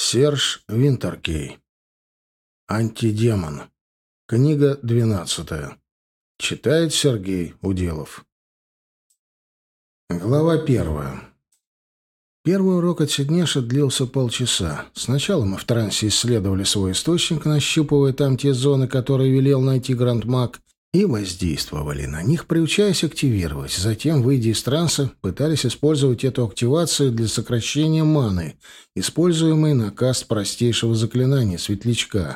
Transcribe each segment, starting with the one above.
Серж Винтеркей. Антидемон. Книга 12. Читает Сергей Уделов. Глава 1. Первый урок от Сиднеша длился полчаса. Сначала мы в трансе исследовали свой источник, нащупывая там те зоны, которые велел найти Грандмаг, и воздействовали на них, приучаясь активировать. Затем, выйдя из транса, пытались использовать эту активацию для сокращения маны, используемой на каст простейшего заклинания Светлячка.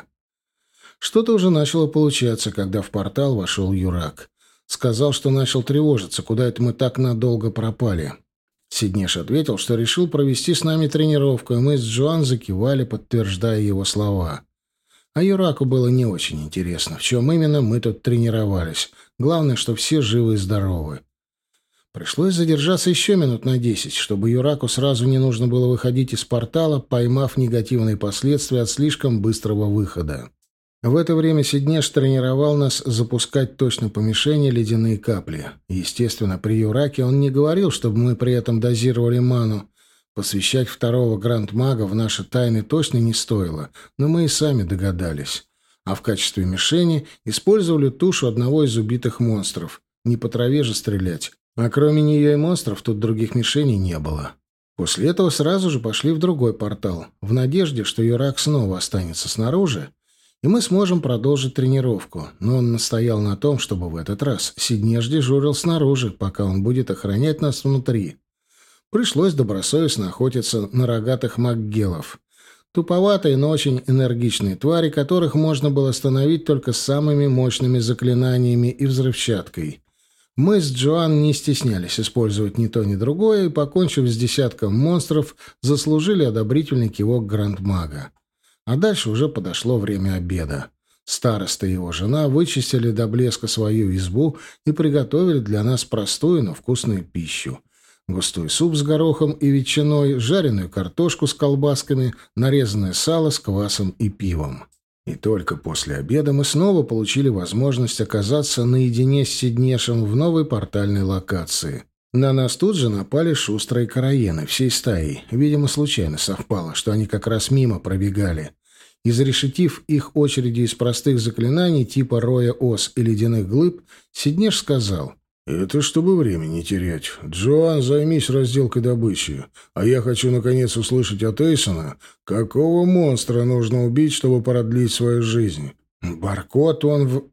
Что-то уже начало получаться, когда в портал вошел Юрак. Сказал, что начал тревожиться, куда это мы так надолго пропали. Сиднеш ответил, что решил провести с нами тренировку, и мы с Джоан закивали, подтверждая его слова. А Юраку было не очень интересно, в чем именно мы тут тренировались. Главное, что все живы и здоровы. Пришлось задержаться еще минут на 10, чтобы Юраку сразу не нужно было выходить из портала, поймав негативные последствия от слишком быстрого выхода. В это время Сиднеш тренировал нас запускать точно по мишени ледяные капли. Естественно, при Юраке он не говорил, чтобы мы при этом дозировали ману. Посвящать второго грандмага в наши тайны точно не стоило, но мы и сами догадались. А в качестве мишени использовали тушу одного из убитых монстров. Не по траве же стрелять. А кроме нее и монстров тут других мишеней не было. После этого сразу же пошли в другой портал, в надежде, что Юрак снова останется снаружи, и мы сможем продолжить тренировку. Но он настоял на том, чтобы в этот раз Сиднеш дежурил снаружи, пока он будет охранять нас внутри. Пришлось добросовестно охотиться на рогатых макгелов. Туповатые, но очень энергичные твари, которых можно было остановить только самыми мощными заклинаниями и взрывчаткой. Мы с Джоан не стеснялись использовать ни то, ни другое, и, покончив с десятком монстров, заслужили одобрительный кивок грандмага. А дальше уже подошло время обеда. Староста и его жена вычистили до блеска свою избу и приготовили для нас простую, но вкусную пищу. Густой суп с горохом и ветчиной, жареную картошку с колбасками, нарезанное сало с квасом и пивом. И только после обеда мы снова получили возможность оказаться наедине с Сиднешем в новой портальной локации. На нас тут же напали шустрые караены всей стаей. Видимо, случайно совпало, что они как раз мимо пробегали. Изрешетив их очередью из простых заклинаний типа роя ос и ледяных глыб, Сиднеш сказал: «Это чтобы время не терять. Джоан, займись разделкой добычи. А я хочу, наконец, услышать от Эйсона, какого монстра нужно убить, чтобы продлить свою жизнь. Баркот он в...»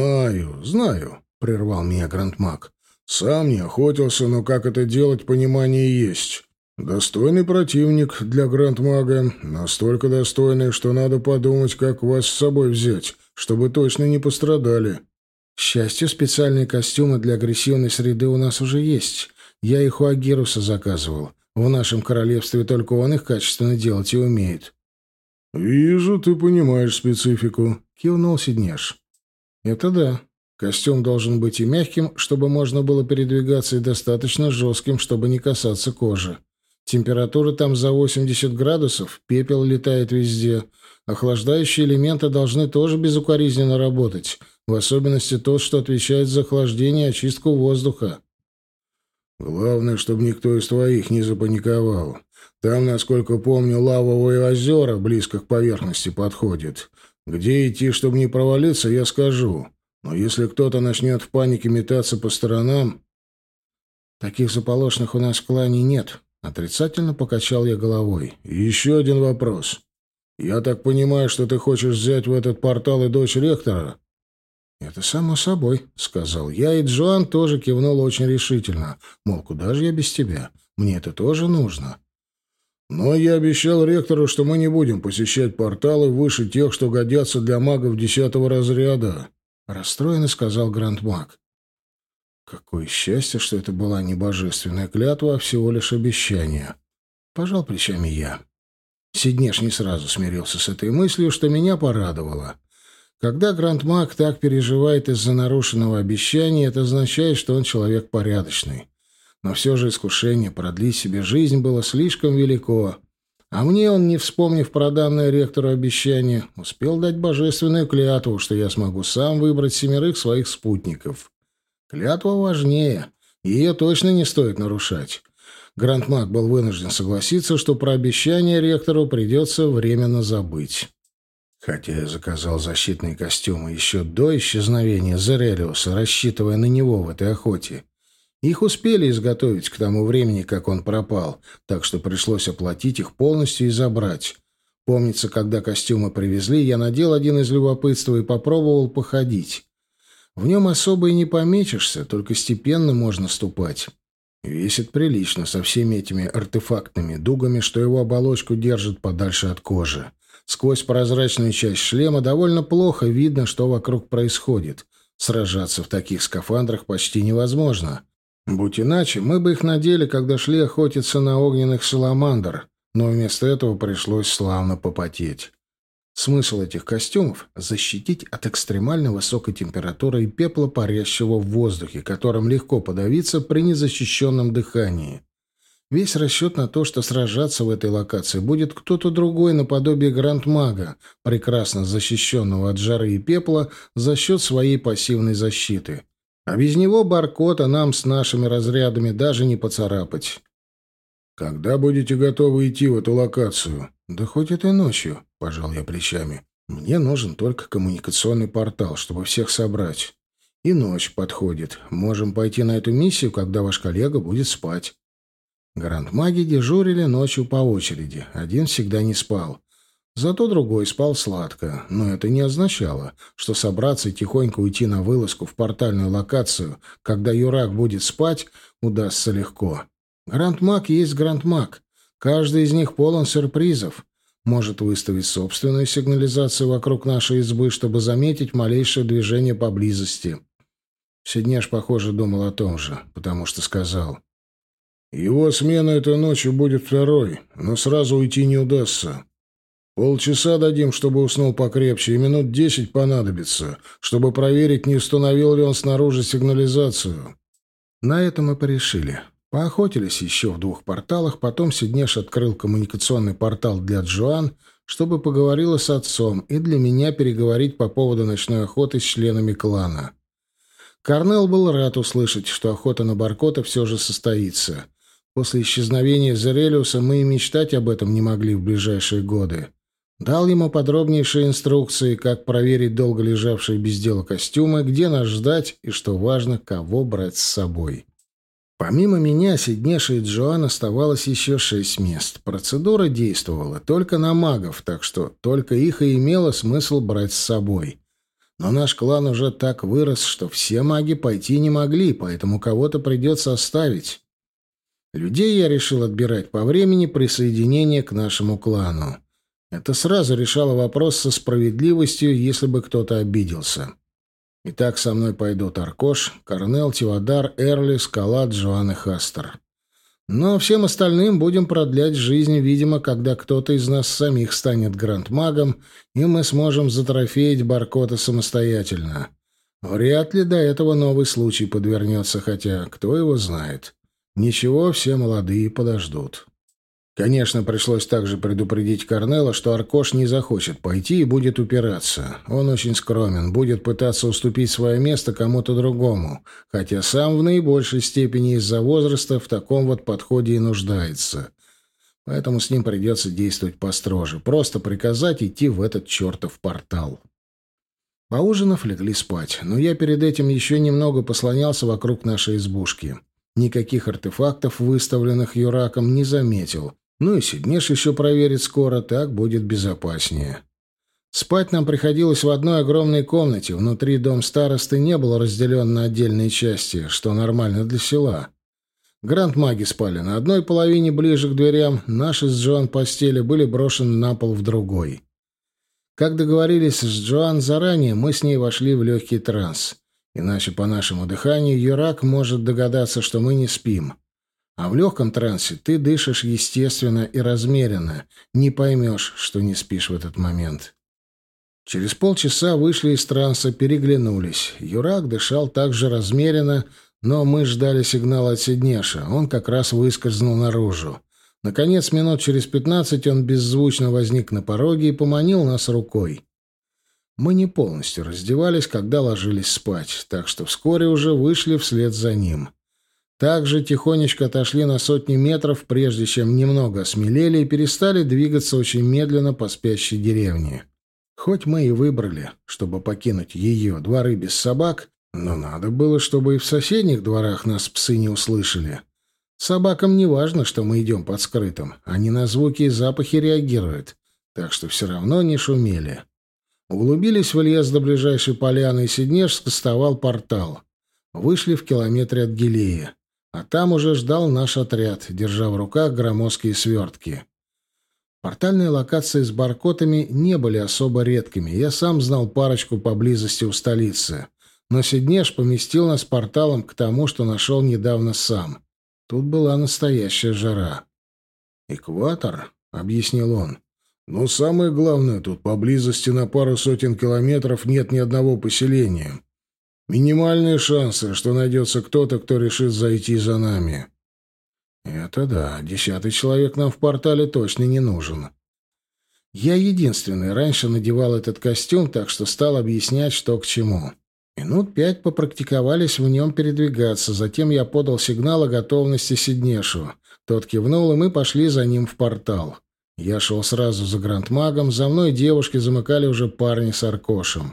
«Знаю», — прервал меня Грандмаг. «Сам не охотился, но как это делать, понимание есть. Достойный противник для Грандмага. Настолько достойный, что надо подумать, как вас с собой взять, чтобы точно не пострадали». К счастью, специальные костюмы для агрессивной среды у нас уже есть. Я их у Агируса заказывал. В нашем королевстве только он их качественно делать и умеет. «Вижу, ты понимаешь специфику», — кивнул Сиднеш. «Это да. Костюм должен быть и мягким, чтобы можно было передвигаться, и достаточно жестким, чтобы не касаться кожи. Температура там за 80 градусов, пепел летает везде. Охлаждающие элементы должны тоже безукоризненно работать, в особенности тот, что отвечает за охлаждение и очистку воздуха. Главное, чтобы никто из твоих не запаниковал. Там, насколько помню, лавовые озера близко к поверхности подходят. Где идти, чтобы не провалиться, я скажу. Но если кто-то начнет в панике метаться по сторонам...» «Таких заполошных у нас в клане нет», — отрицательно покачал я головой. «Еще один вопрос. Я так понимаю, что ты хочешь взять в этот портал и дочь ректора?» «Это само собой», — сказал я, и Джоан тоже кивнула очень решительно. Мол, куда же я без тебя? Мне это тоже нужно. «Но я обещал ректору, что мы не будем посещать порталы выше тех, что годятся для магов 10-го разряда», — расстроенно сказал Грандмаг. Какое счастье, что это была не божественная клятва, а всего лишь обещание. Пожал плечами я. Сиднеш не сразу смирился с этой мыслью, что меня порадовало. Когда Грандмаг так переживает из-за нарушенного обещания, это означает, что он человек порядочный. Но все же искушение продлить себе жизнь было слишком велико. А мне он, не вспомнив про данное ректору обещание, успел дать божественную клятву, что я смогу сам выбрать 7 своих спутников. Клятва важнее, ее точно не стоит нарушать. Грандмаг был вынужден согласиться, что про обещание ректору придется временно забыть. Хотя я заказал защитные костюмы еще до исчезновения Зерелиуса, рассчитывая на него в этой охоте. Их успели изготовить к тому времени, как он пропал, так что пришлось оплатить их полностью и забрать. Помнится, когда костюмы привезли, я надел один из любопытства и попробовал походить. В нем особо и не помечешься, только степенно можно ступать. Весит прилично, со всеми этими артефактными дугами, что его оболочку держит подальше от кожи. Сквозь прозрачную часть шлема довольно плохо видно, что вокруг происходит. Сражаться в таких скафандрах почти невозможно. Будь иначе, мы бы их надели, когда шли охотиться на огненных саламандр, но вместо этого пришлось славно попотеть. Смысл этих костюмов — защитить от экстремально высокой температуры и пепла, парящего в воздухе, которым легко подавиться при незащищенном дыхании. Весь расчет на то, что сражаться в этой локации будет кто-то другой наподобие грандмага, прекрасно защищенного от жары и пепла за счет своей пассивной защиты. А без него Баркота нам с нашими разрядами даже не поцарапать. «Когда будете готовы идти в эту локацию?» «Да хоть этой ночью», — пожал я плечами. «Мне нужен только коммуникационный портал, чтобы всех собрать. И ночь подходит. Можем пойти на эту миссию, когда ваш коллега будет спать». Грандмаги дежурили ночью по очереди. Один всегда не спал. Зато другой спал сладко. Но это не означало, что собраться и тихонько уйти на вылазку в портальную локацию, когда Юрак будет спать, удастся легко. Грандмаг есть грандмаг. Каждый из них полон сюрпризов. Может выставить собственную сигнализацию вокруг нашей избы, чтобы заметить малейшее движение поблизости. Сиднеш, похоже, думал о том же, потому что сказал: «Его смена этой ночью будет второй, но сразу уйти не удастся. Полчаса дадим, чтобы уснул покрепче, и минут 10 понадобится, чтобы проверить, не установил ли он снаружи сигнализацию». На это мы порешили. Поохотились еще в 2 порталах, потом Сиднеш открыл коммуникационный портал для Джоан, чтобы поговорила с отцом, и для меня переговорить по поводу ночной охоты с членами клана. Корнел был рад услышать, что охота на Баркота все же состоится. После исчезновения Зерелиуса мы и мечтать об этом не могли в ближайшие годы. Дал ему подробнейшие инструкции, как проверить долго лежавшие без дела костюмы, где нас ждать и, что важно, кого брать с собой. Помимо меня, Сиднеша и Джоан оставалось еще 6 мест. Процедура действовала только на магов, так что только их и имело смысл брать с собой. Но наш клан уже так вырос, что все маги пойти не могли, поэтому кого-то придется оставить. Людей я решил отбирать по времени присоединения к нашему клану. Это сразу решало вопрос со справедливостью, если бы кто-то обиделся. Итак, со мной пойдут Аркош, Корнел, Тивадар, Эрли, Скала, Джоан и Хастер. Но всем остальным будем продлять жизнь, видимо, когда кто-то из нас самих станет грандмагом, и мы сможем затрофеить Баркота самостоятельно. Вряд ли до этого новый случай подвернется, хотя кто его знает. Ничего, все молодые подождут. Конечно, пришлось также предупредить Корнела, что Аркош не захочет пойти и будет упираться. Он очень скромен, будет пытаться уступить свое место кому-то другому, хотя сам в наибольшей степени из-за возраста в таком вот подходе и нуждается. Поэтому с ним придется действовать построже, просто приказать идти в этот чертов портал. Поужинав, легли спать, но я перед этим еще немного послонялся вокруг нашей избушки. Никаких артефактов, выставленных Юраком, не заметил. Ну и Сиднеш еще проверит скоро, так будет безопаснее. Спать нам приходилось в одной огромной комнате. Внутри дом старосты не был разделен на отдельные части, что нормально для села. Грандмаги спали на одной половине ближе к дверям, наши с Джоан постели были брошены на пол в другой. Как договорились с Джоан заранее, мы с ней вошли в легкий транс. Иначе по нашему дыханию Юрак может догадаться, что мы не спим. А в легком трансе ты дышишь естественно и размеренно, не поймешь, что не спишь в этот момент. Через полчаса вышли из транса, переглянулись. Юрак дышал так же размеренно, но мы ждали сигнала от Сиднеша. Он как раз выскользнул наружу. Наконец, минут через 15 он беззвучно возник на пороге и поманил нас рукой. Мы не полностью раздевались, когда ложились спать, так что вскоре уже вышли вслед за ним. Также тихонечко отошли на сотни метров, прежде чем немного осмелели и перестали двигаться очень медленно по спящей деревне. Хоть мы и выбрали, чтобы покинуть ее дворы без собак, но надо было, чтобы и в соседних дворах нас псы не услышали. Собакам не важно, что мы идем под скрытым. Они на звуки и запахи реагируют, так что все равно не шумели. Углубились в лес до ближайшей поляны, и Сиднеш скостовал портал. Вышли в километре от Гилея. А там уже ждал наш отряд, держа в руках громоздкие свертки. Портальные локации с баркотами не были особо редкими. Я сам знал парочку поблизости у столицы. Но Сиднеш поместил нас порталом к тому, что нашел недавно сам. Тут была настоящая жара. «Экватор?» — объяснил он. «Но самое главное, тут поблизости на пару сотен километров нет ни одного поселения. Минимальные шансы, что найдется кто-то, кто решит зайти за нами». «Это да, 10-й человек нам в портале точно не нужен». Я единственный раньше надевал этот костюм, так что стал объяснять, что к чему. Минут 5 попрактиковались в нем передвигаться, затем я подал сигнал о готовности Сиднешу. Тот кивнул, и мы пошли за ним в портал. Я шел сразу за грандмагом, за мной девушки замыкали уже парни с Аркошем.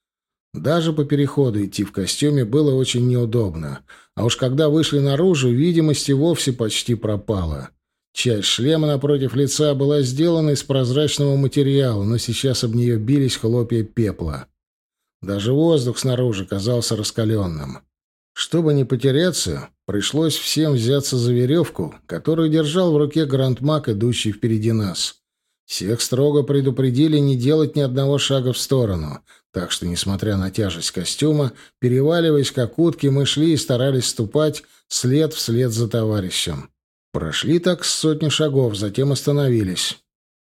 Даже по переходу идти в костюме было очень неудобно, а уж когда вышли наружу, видимость и вовсе почти пропала. Часть шлема напротив лица была сделана из прозрачного материала, но сейчас об нее бились хлопья пепла. Даже воздух снаружи казался раскаленным. Чтобы не потеряться, пришлось всем взяться за веревку, которую держал в руке грандмаг, идущий впереди нас. Всех строго предупредили не делать ни одного шага в сторону, так что, несмотря на тяжесть костюма, переваливаясь как утки, мы шли и старались ступать след вслед за товарищем. Прошли так с сотни шагов, затем остановились.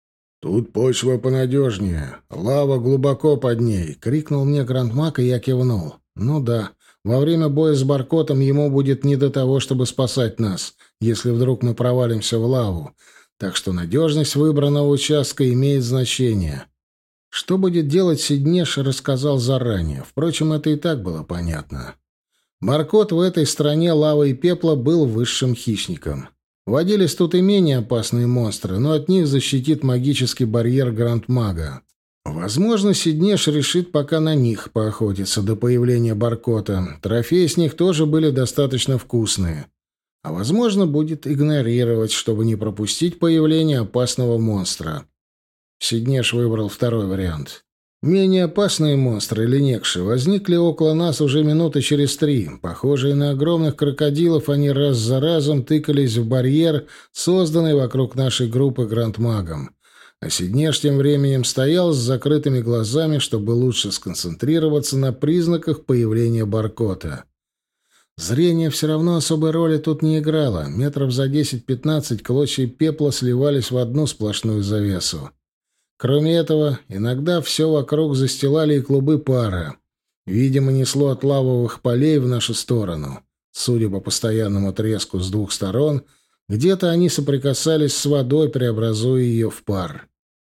«Тут почва понадежнее, лава глубоко под ней», — крикнул мне грандмаг, и я кивнул. «Ну да, во время боя с Баркотом ему будет не до того, чтобы спасать нас, если вдруг мы провалимся в лаву, так что надежность выбранного участка имеет значение». Что будет делать Сиднеш, рассказал заранее. Впрочем, это и так было понятно. Баркот в этой стране лавы и пепла был высшим хищником. Водились тут и менее опасные монстры, но от них защитит магический барьер грандмага. Возможно, Сиднеш решит пока на них поохотиться до появления Баркота. Трофеи с них тоже были достаточно вкусные. А возможно, будет игнорировать, чтобы не пропустить появление опасного монстра. Сиднеш выбрал второй вариант. Менее опасные монстры, или некши, возникли около нас уже минуты через 3. Похожие на огромных крокодилов, они раз за разом тыкались в барьер, созданный вокруг нашей группы грандмагом. А Сиднеш тем временем стоял с закрытыми глазами, чтобы лучше сконцентрироваться на признаках появления Баркота. Зрение все равно особой роли тут не играло. Метров за 10-15 клочья пепла сливались в одну сплошную завесу. Кроме этого, иногда все вокруг застилали и клубы пара. Видимо, несло от лавовых полей в нашу сторону. Судя по постоянному треску с двух сторон, где-то они соприкасались с водой, преобразуя ее в пар.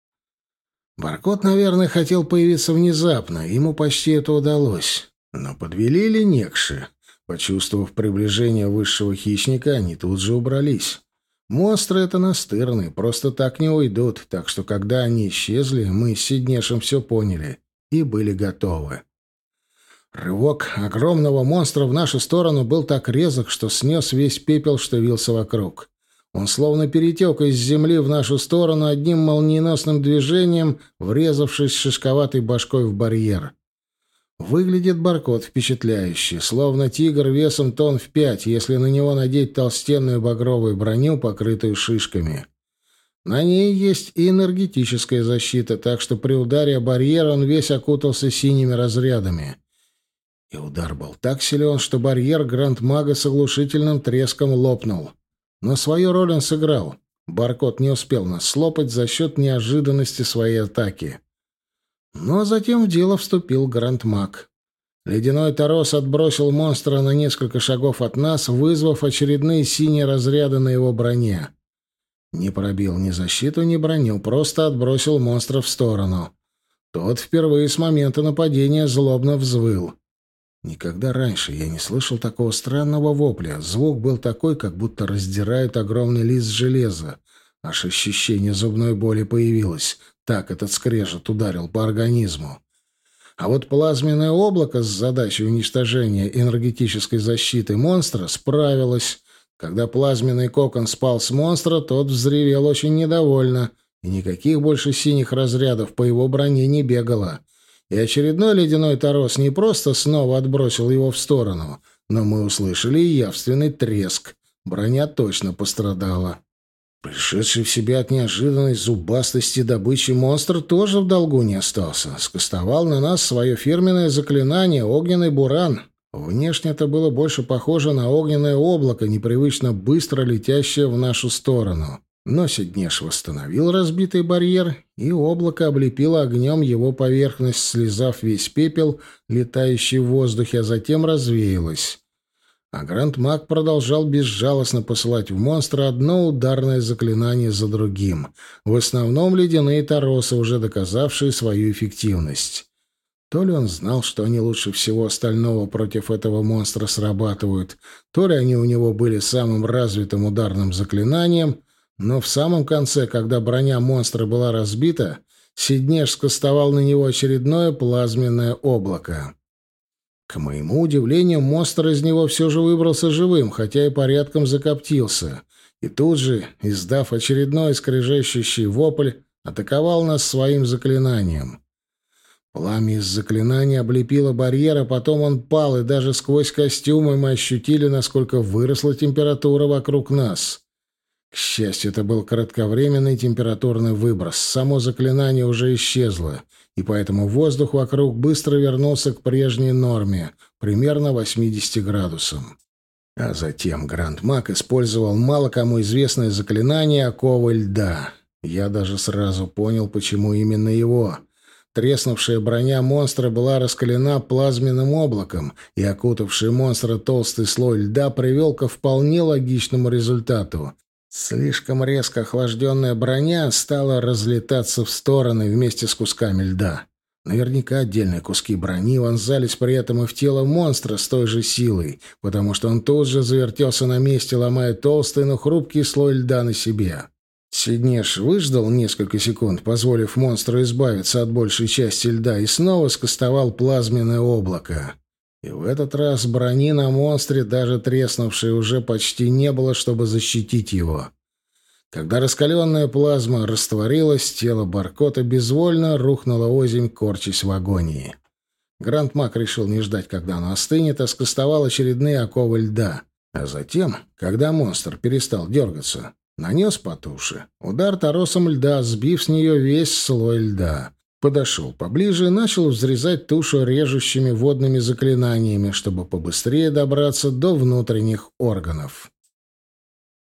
Баркот, наверное, хотел появиться внезапно, ему почти это удалось. Но подвели ли некши? Почувствовав приближение высшего хищника, они тут же убрались. Монстры — это настырные, просто так не уйдут, так что, когда они исчезли, мы с Сиднешем все поняли и были готовы. Рывок огромного монстра в нашу сторону был так резок, что снес весь пепел, что вился вокруг. Он словно перетек из земли в нашу сторону одним молниеносным движением, врезавшись шишковатой башкой в барьер. Выглядит Баркот впечатляюще, словно тигр весом тонн в 5, если на него надеть толстенную багровую броню, покрытую шишками. На ней есть и энергетическая защита, так что при ударе о барьер он весь окутался синими разрядами. И удар был так силен, что барьер грандмага с оглушительным треском лопнул. Но свою роль он сыграл. Баркот не успел нас слопать за счет неожиданности своей атаки. Но затем в дело вступил грандмаг. Ледяной торос отбросил монстра на несколько шагов от нас, вызвав очередные синие разряды на его броне. Не пробил ни защиту, ни броню, просто отбросил монстра в сторону. Тот впервые с момента нападения злобно взвыл. Никогда раньше я не слышал такого странного вопля. Звук был такой, как будто раздирают огромный лист железа. Аж ощущение зубной боли появилось. Так этот скрежет ударил по организму. А вот плазменное облако с задачей уничтожения энергетической защиты монстра справилось. Когда плазменный кокон спал с монстра, тот взревел очень недовольно, и никаких больше синих разрядов по его броне не бегало. И очередной ледяной торос не просто снова отбросил его в сторону, но мы услышали и явственный треск. Броня точно пострадала. Пришедший в себя от неожиданной зубастости добычи монстр тоже в долгу не остался. Скостовал на нас свое фирменное заклинание «Огненный буран». Внешне это было больше похоже на огненное облако, непривычно быстро летящее в нашу сторону. Но Сиднеш восстановил разбитый барьер, и облако облепило огнем его поверхность, слезав весь пепел, летающий в воздухе, а затем развеялось. А Гранд-маг продолжал безжалостно посылать в монстра одно ударное заклинание за другим. В основном ледяные торосы, уже доказавшие свою эффективность. То ли он знал, что они лучше всего остального против этого монстра срабатывают, то ли они у него были самым развитым ударным заклинанием, но в самом конце, когда броня монстра была разбита, Сиднеш скостовал на него очередное плазменное облако. К моему удивлению, монстр из него все же выбрался живым, хотя и порядком закоптился, и тут же, издав очередной скрежещущий вопль, атаковал нас своим заклинанием. Пламя из заклинания облепило барьер, а потом он пал, и даже сквозь костюмы мы ощутили, насколько выросла температура вокруг нас. К счастью, это был кратковременный температурный выброс. Само заклинание уже исчезло, и поэтому воздух вокруг быстро вернулся к прежней норме, примерно 80 градусам. А затем Гранд-маг использовал мало кому известное заклинание «Оковы льда». Я даже сразу понял, почему именно его. Треснувшая броня монстра была раскалена плазменным облаком, и окутавший монстра толстый слой льда привел ко вполне логичному результату. Слишком резко охлажденная броня стала разлетаться в стороны вместе с кусками льда. Наверняка отдельные куски брони вонзались при этом и в тело монстра с той же силой, потому что он тут же завертелся на месте, ломая толстый, но хрупкий слой льда на себе. Сиднеш выждал несколько секунд, позволив монстру избавиться от большей части льда, и снова скостовал плазменное облако. И в этот раз брони на монстре, даже треснувшей, уже почти не было, чтобы защитить его. Когда раскаленная плазма растворилась, тело Баркота безвольно рухнуло озимь, корчась в агонии. Гранд-маг решил не ждать, когда оно остынет, а скостовал очередные оковы льда. А затем, когда монстр перестал дергаться, нанес по туше удар торосом льда, сбив с нее весь слой льда. Подошел поближе и начал взрезать тушу режущими водными заклинаниями, чтобы побыстрее добраться до внутренних органов.